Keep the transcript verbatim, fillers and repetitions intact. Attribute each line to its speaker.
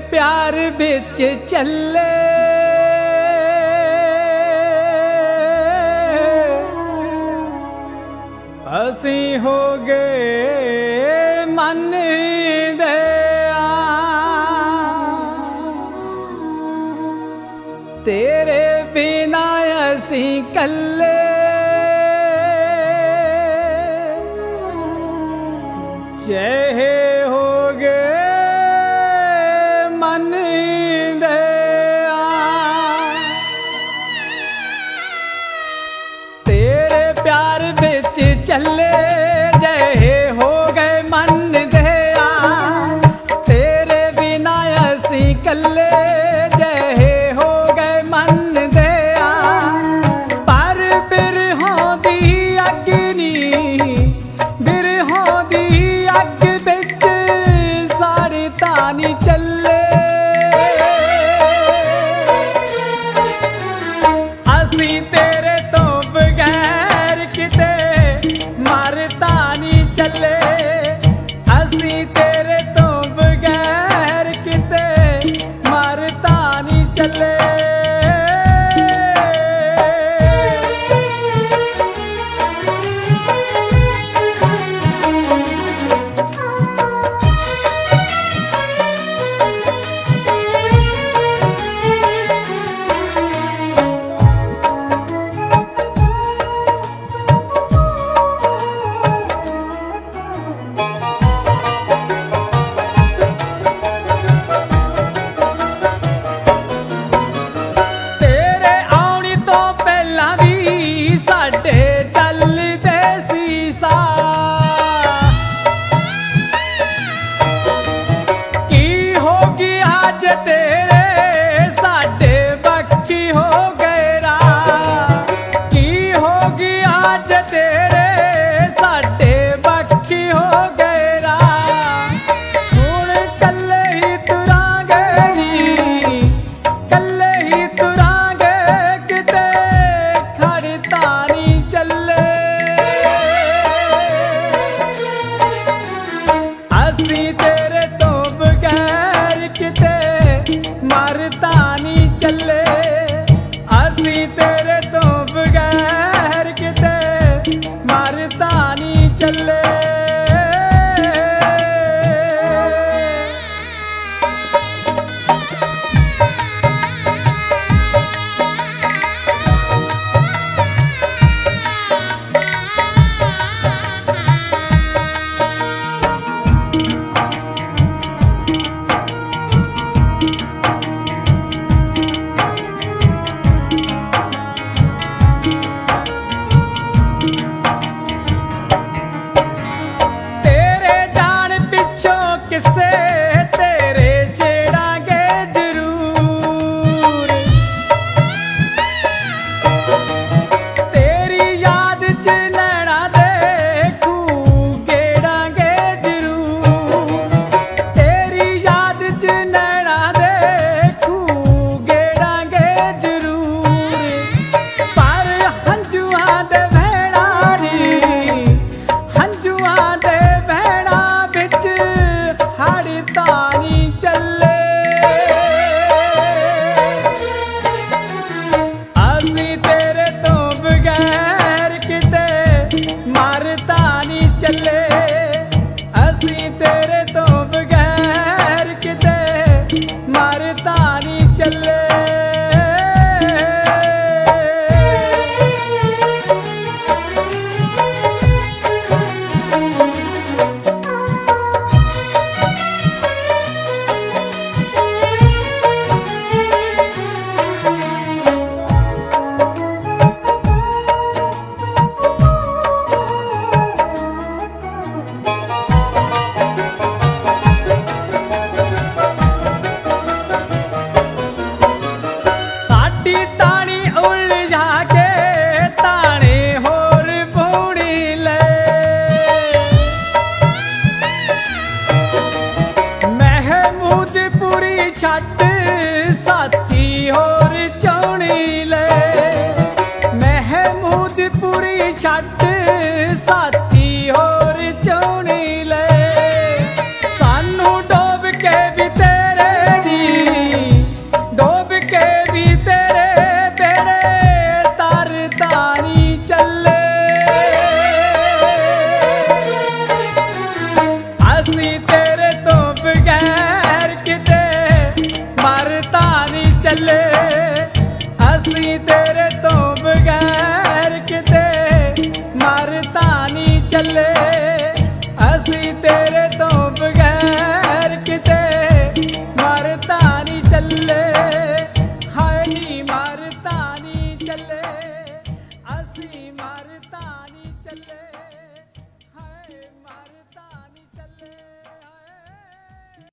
Speaker 1: प्यार बिच चले असी हो गए मन दे तेरे बिना असी कल्ले जहे हो गए मन दे तेरे प्यार बिच चले जहे हो गए मन दे तेरे बिना असी कल्ले जहे हो गए मन दे पर बिरहों दी अग्नि बिरहों दी अग बिच साड़ी तानी चले असी तेरे तो बगैर किते मरता नहीं चले असी तेरे तो बगैर किते मरता नहीं चले मरता नहीं चले असी तेरे तो बगैर किते मरता नहीं चले छट साथी होर चौनी ले महमूदपुरी छट साथी होर